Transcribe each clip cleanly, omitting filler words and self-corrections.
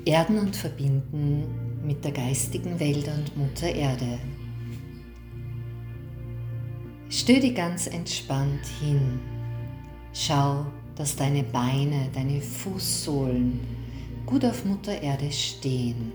Erden und verbinden mit der geistigen Welt und Mutter Erde. Stell dich ganz entspannt hin. Schau, dass deine Beine, deine Fußsohlen gut auf Mutter Erde stehen.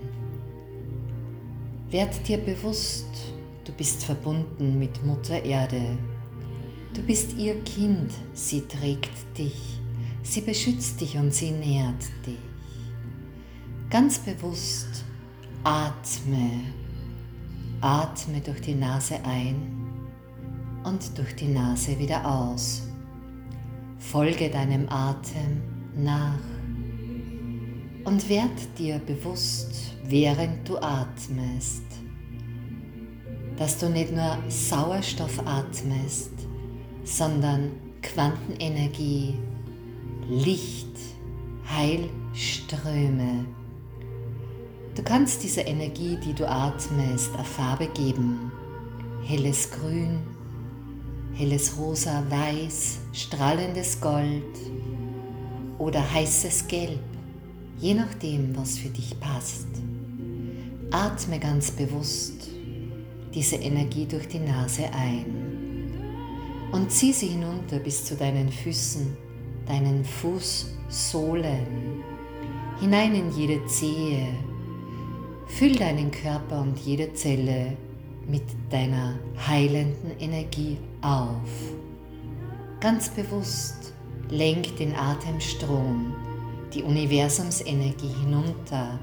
Werd dir bewusst, du bist verbunden mit Mutter Erde. Du bist ihr Kind, sie trägt dich, sie beschützt dich und sie nährt dich. Ganz bewusst atme. Atme durch die Nase ein und durch die Nase wieder aus. Folge deinem Atem nach und werd dir bewusst, während du atmest, dass du nicht nur Sauerstoff atmest, sondern Quantenenergie, Licht, Heilströme. Du kannst dieser Energie, die du atmest, eine Farbe geben. Helles Grün, helles Rosa, Weiß, strahlendes Gold oder heißes Gelb, je nachdem, was für dich passt. Atme ganz bewusst diese Energie durch die Nase ein und zieh sie hinunter bis zu deinen Füßen, deinen Fußsohlen, hinein in jede Zehe. Füll deinen Körper und jede Zelle mit deiner heilenden Energie auf. Ganz bewusst lenk den Atemstrom, die Universumsenergie hinunter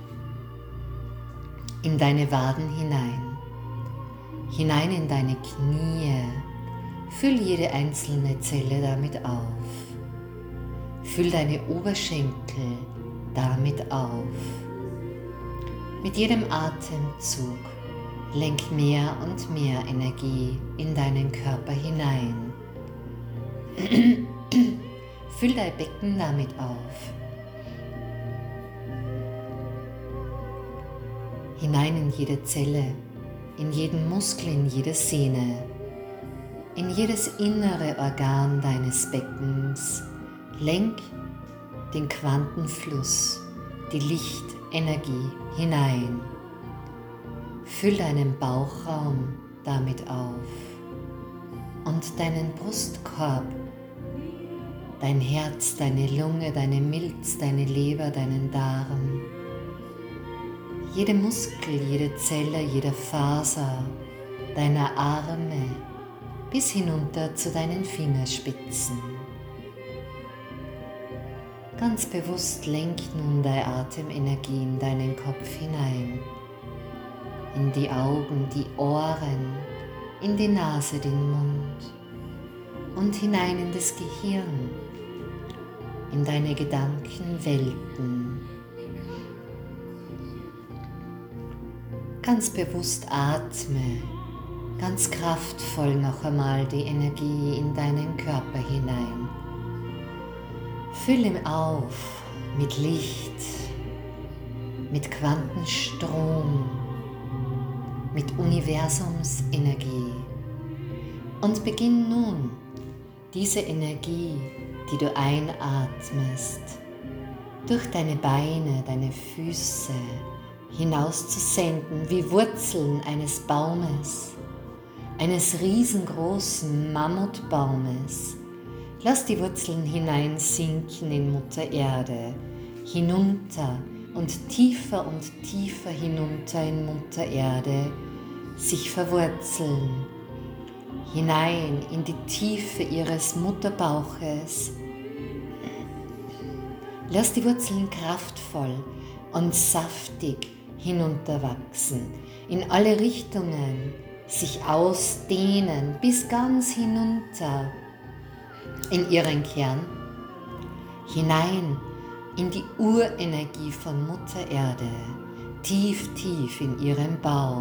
in deine Waden hinein in deine Knie. Füll jede einzelne Zelle damit auf. Füll deine Oberschenkel damit auf. Mit jedem Atemzug lenk mehr und mehr Energie in deinen Körper hinein. Füll dein Becken damit auf. Hinein in jede Zelle, in jeden Muskel, in jede Sehne, in jedes innere Organ deines Beckens. Lenk den Quantenfluss, die Lichtenergie hinein. Füll deinen Bauchraum damit auf und deinen Brustkorb, dein Herz, deine Lunge, deine Milz, deine Leber, deinen Darm. Jede Muskel, jede Zelle, jede Faser deiner Arme bis hinunter zu deinen Fingerspitzen. Ganz bewusst lenk nun deine Atemenergie in deinen Kopf hinein, in die Augen, die Ohren, in die Nase, den Mund und hinein in das Gehirn, in deine Gedankenwelten. Ganz bewusst atme, ganz kraftvoll noch einmal die Energie in deinen Körper hinein. Füll ihn auf mit Licht, mit Quantenstrom, mit Universumsenergie und beginn nun diese Energie, die du einatmest, durch deine Beine, deine Füße hinaus zu senden, wie Wurzeln eines Baumes, eines riesengroßen Mammutbaumes. Lass die Wurzeln hineinsinken in Mutter Erde, hinunter und tiefer hinunter in Mutter Erde, sich verwurzeln, hinein in die Tiefe ihres Mutterbauches. Lass die Wurzeln kraftvoll und saftig hinunterwachsen, in alle Richtungen sich ausdehnen, bis ganz hinunter in ihren Kern, hinein in die Urenergie von Mutter Erde, tief in ihrem Bauch.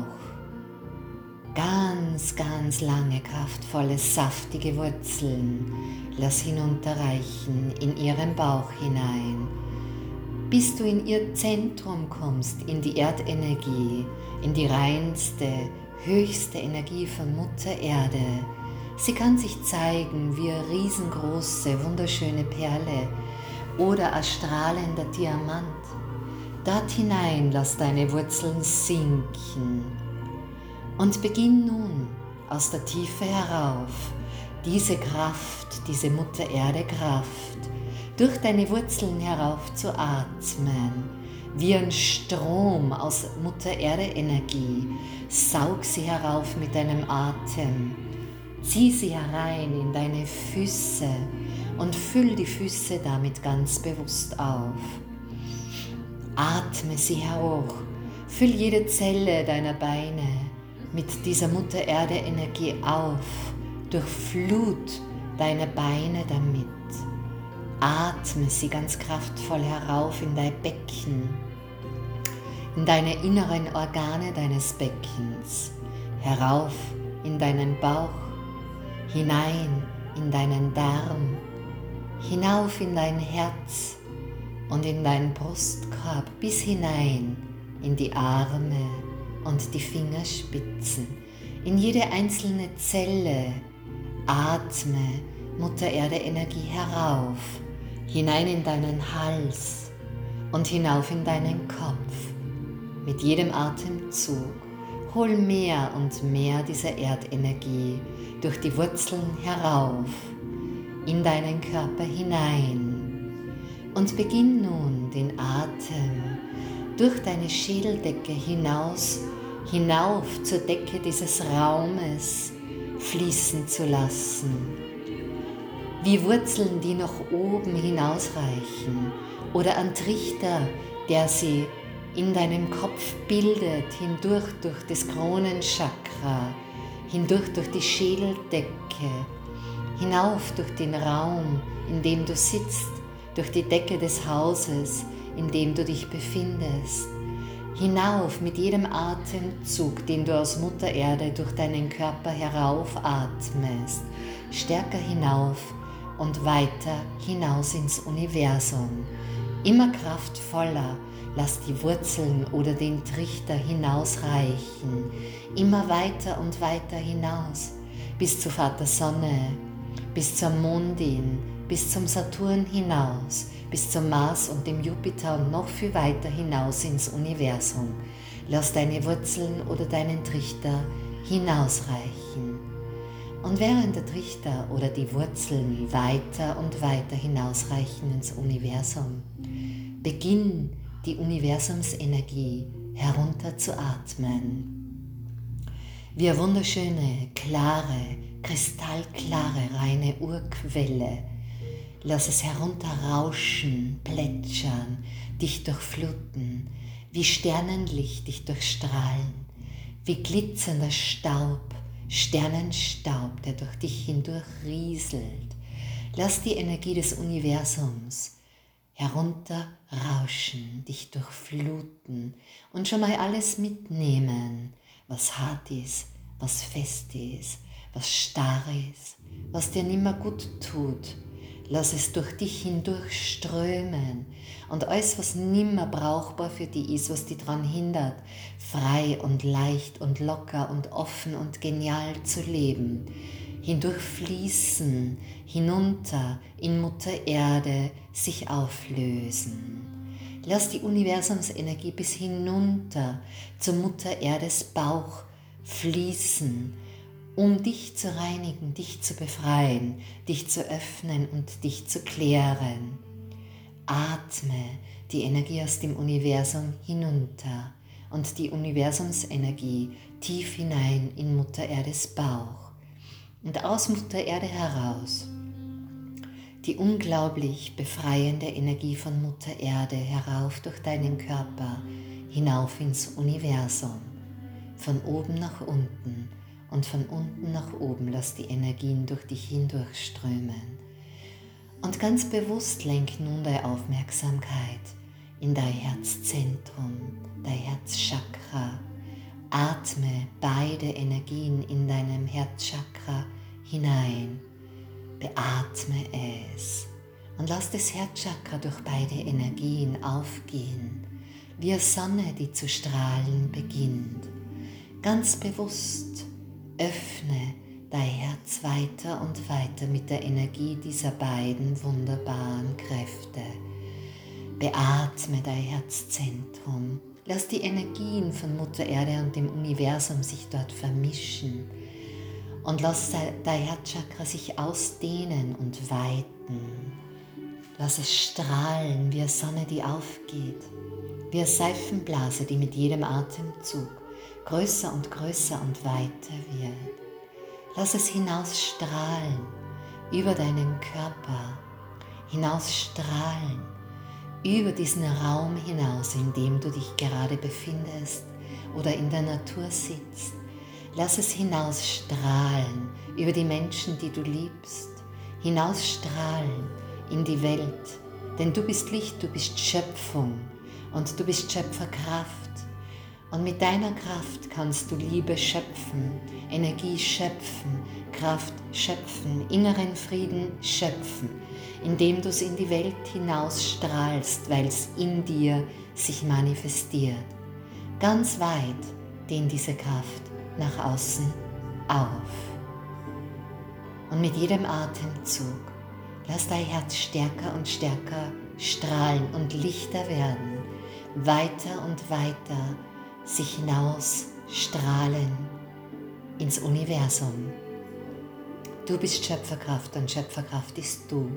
Ganz lange, kraftvolle, saftige Wurzeln lass hinunterreichen in ihren Bauch hinein, bis du in ihr Zentrum kommst, in die Erdenergie, in die reinste, höchste Energie von Mutter Erde. Sie kann sich zeigen wie eine riesengroße, wunderschöne Perle oder ein strahlender Diamant. Dort hinein lass deine Wurzeln sinken und beginn nun aus der Tiefe herauf diese Kraft, diese Mutter Erde Kraft, durch deine Wurzeln herauf zu atmen, wie ein Strom aus Mutter Erde Energie. Saug sie herauf mit deinem Atem, zieh sie herein in deine Füße und füll die Füße damit ganz bewusst auf. Atme sie hoch, füll jede Zelle deiner Beine mit dieser Mutter Erde Energie auf, durchflut deine Beine damit. Atme sie ganz kraftvoll herauf in dein Becken, in deine inneren Organe deines Beckens, herauf in deinen Bauch, hinein in deinen Darm, hinauf in dein Herz und in deinen Brustkorb bis hinein in die Arme und die Fingerspitzen, in jede einzelne Zelle. Atme Mutter Erde Energie herauf, hinein in deinen Hals und hinauf in deinen Kopf. Mit jedem Atemzug hol mehr und mehr dieser Erdenergie durch die Wurzeln herauf, in deinen Körper hinein und beginn nun den Atem durch deine Schädeldecke hinauf zur Decke dieses Raumes fließen zu lassen. Wie Wurzeln, die nach oben hinausreichen, oder ein Trichter, der sie in deinem Kopf bildet, hindurch durch das Kronenchakra, hindurch durch die Schädeldecke, hinauf durch den Raum, in dem du sitzt, durch die Decke des Hauses, in dem du dich befindest. Hinauf mit jedem Atemzug, den du aus Mutter Erde durch deinen Körper heraufatmest, stärker hinauf und weiter hinaus ins Universum. Immer kraftvoller, lass die Wurzeln oder den Trichter hinausreichen, immer weiter und weiter hinaus, bis zu Vater Sonne, bis zur Mondin, bis zum Saturn hinaus, bis zum Mars und dem Jupiter und noch viel weiter hinaus ins Universum. Lass deine Wurzeln oder deinen Trichter hinausreichen. Und während der Trichter oder die Wurzeln weiter und weiter hinausreichen ins Universum, beginn die Universumsenergie herunter zu atmen. Wie eine wunderschöne, klare, kristallklare, reine Urquelle. Lass es herunterrauschen, plätschern, dich durchfluten, wie Sternenlicht dich durchstrahlen, wie glitzernder Staub, Sternenstaub, der durch dich hindurch rieselt. Lass die Energie des Universums herunterrauschen, dich durchfluten und schon mal alles mitnehmen, was hart ist, was fest ist, was starr ist, was dir nimmer gut tut. Lass es durch dich hindurch strömen und alles, was nimmer brauchbar für dich ist, was dich daran hindert, frei und leicht und locker und offen und genial zu leben, hindurch fließen, hinunter in Mutter Erde sich auflösen. Lass die Universumsenergie bis hinunter zur Mutter Erdes Bauch fließen, um dich zu reinigen, dich zu befreien, dich zu öffnen und dich zu klären. Atme die Energie aus dem Universum hinunter und die Universumsenergie tief hinein in Mutter Erdes Bauch. Und aus Mutter Erde heraus die unglaublich befreiende Energie von Mutter Erde herauf durch deinen Körper, hinauf ins Universum, von oben nach unten. Und von unten nach oben lass die Energien durch dich hindurchströmen. Und ganz bewusst lenk nun deine Aufmerksamkeit in dein Herzzentrum, dein Herzchakra. Atme beide Energien in deinem Herzchakra hinein. Beatme es und lass das Herzchakra durch beide Energien aufgehen, wie eine Sonne, die zu strahlen beginnt. Ganz bewusst öffne dein Herz weiter und weiter mit der Energie dieser beiden wunderbaren Kräfte. Beatme dein Herzzentrum. Lass die Energien von Mutter Erde und dem Universum sich dort vermischen. Und lass dein Herzchakra sich ausdehnen und weiten. Lass es strahlen wie eine Sonne, die aufgeht. Wie eine Seifenblase, die mit jedem Atemzug größer und größer und weiter wird. Lass es hinausstrahlen über deinen Körper, hinausstrahlen über diesen Raum hinaus, in dem du dich gerade befindest oder in der Natur sitzt. Lass es hinausstrahlen über die Menschen, die du liebst, hinausstrahlen in die Welt, denn du bist Licht, du bist Schöpfung und du bist Schöpferkraft. Und mit deiner Kraft kannst du Liebe schöpfen, Energie schöpfen, Kraft schöpfen, inneren Frieden schöpfen, indem du es in die Welt hinausstrahlst, weil es in dir sich manifestiert. Ganz weit dehnt diese Kraft nach außen auf. Und mit jedem Atemzug lass dein Herz stärker und stärker strahlen und lichter werden, weiter und weiter sich hinaus strahlen ins Universum. Du bist Schöpferkraft und Schöpferkraft bist du.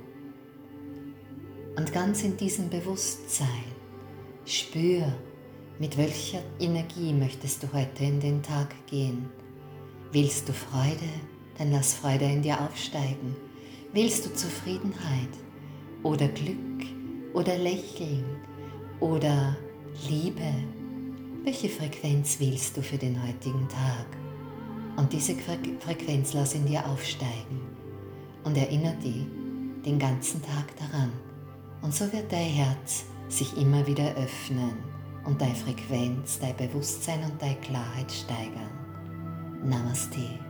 Und ganz in diesem Bewusstsein spür, mit welcher Energie möchtest du heute in den Tag gehen. Willst du Freude? Dann lass Freude in dir aufsteigen. Willst du Zufriedenheit oder Glück oder Lächeln oder Liebe? Welche Frequenz wählst du für den heutigen Tag? Und diese Frequenz lass in dir aufsteigen und erinnere dich den ganzen Tag daran. Und so wird dein Herz sich immer wieder öffnen und deine Frequenz, dein Bewusstsein und deine Klarheit steigern. Namaste.